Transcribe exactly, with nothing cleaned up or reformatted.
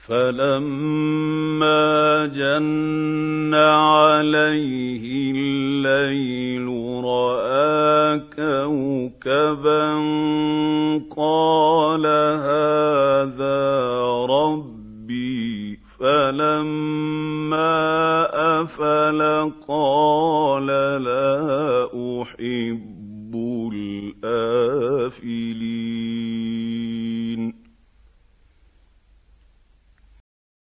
فلما جن عليه الليل رأى كوكبا قال هذا ربي، فلما أفل قال لا أحب الآفلين.